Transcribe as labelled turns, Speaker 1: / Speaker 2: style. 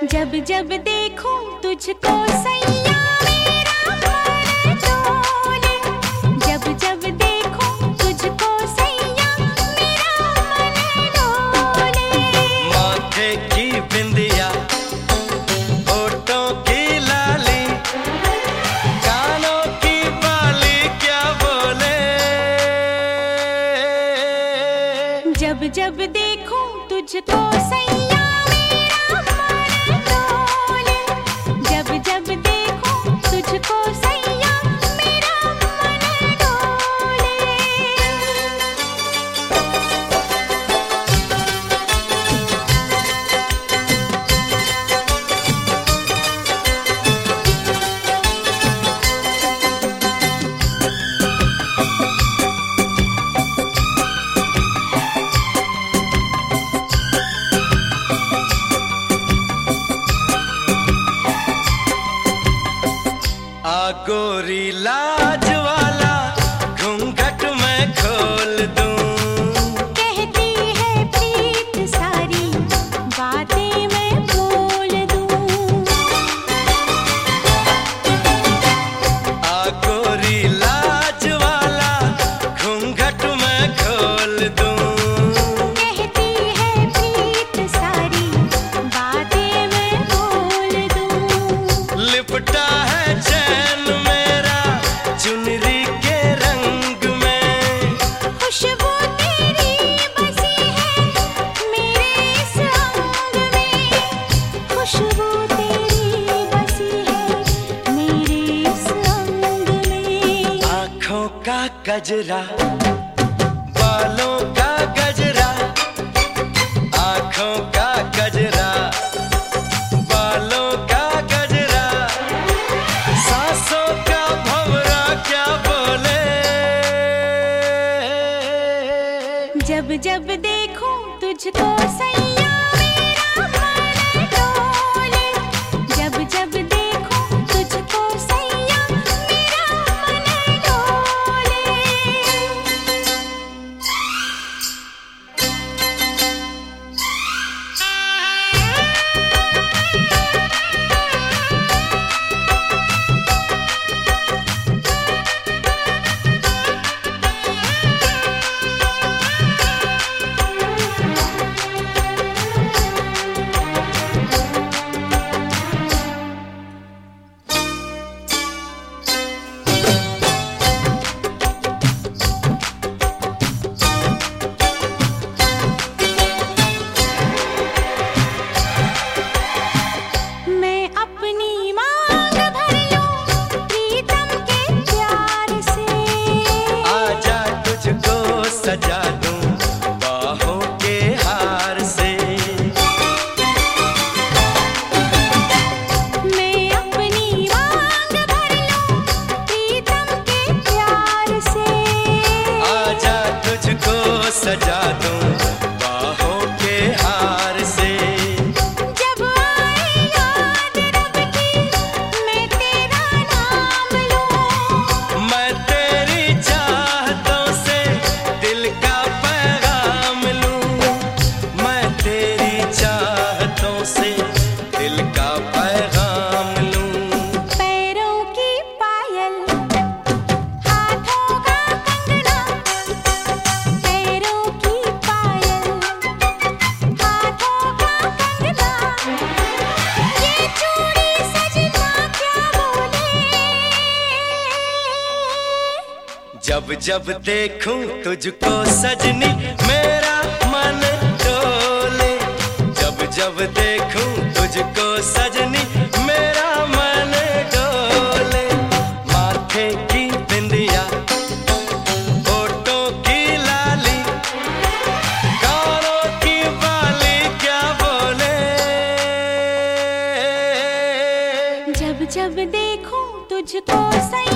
Speaker 1: जब जब देखूं तुझको सैया मेरा मन डोले। जब जब देखूं तुझको सैया मेरा मन डोले।
Speaker 2: माथे की बिंदिया, होठों की लाली, कानों की बाली क्या बोले।
Speaker 1: जब जब देखूं तुझको सैया मेरा मन डोले। जब जब देखूं तुझको सैया मेरा मन डोले।
Speaker 2: आ गोरी लाज वाला घूंघट मैं खोल दूं।
Speaker 1: कहती है प्रीत सारी बातें मैं बोल दूं।
Speaker 2: आ गोरी लाज वाला घूंघट मैं खोल दूं।
Speaker 1: कहती है प्रीत सारी बातें मैं बोल दूं।
Speaker 2: लिपटा है चैन मेरा चुनरी के रंग में।
Speaker 1: खुशबू तेरी बसी है मेरे इस अंग में। खुशबू तेरी बसी है मेरे इस अंग में।
Speaker 2: आँखों का गजरा, बालों का गजरा, आँखों का गजरा, बालों का गजरा, सांसों का भंवरा क्या बोले।
Speaker 1: जब जब देखूं तुझको सैया मेरा मन डोले। जब जब देखूं तुझको सैया मेरा मन डोले। मैं अपनी मांग भर लूं प्रीतम के प्यार से।
Speaker 2: आजा तुझको सजा दूं बाहों के हार से।
Speaker 1: मैं अपनी मांग भर लूं प्रीतम के प्यार से।
Speaker 2: आजा तुझको सजा दूं बाहों के हार से।
Speaker 1: जब आए याद रब की मैं तेरा नाम लूं।
Speaker 2: मैं तेरी चाहतों से दिल का पैगाम लूं। मैं तेरी चाहतों से दिल का पैगाम लूं।
Speaker 1: पैरों की पायल, हाथों का कंगना। पैरों की पायल, हाथों का कंगना। ये चूड़ी सजना क्या बोले।
Speaker 2: जब जब देखूं तुझको सजनी मेरा मन डोले। जब जब देखूं तुझको सजनी मेरा मन डोले। माथे की बिंदिया, होठों की लाली, कानों की बाली क्या बोले।
Speaker 1: जब जब देखूं तुझको सैया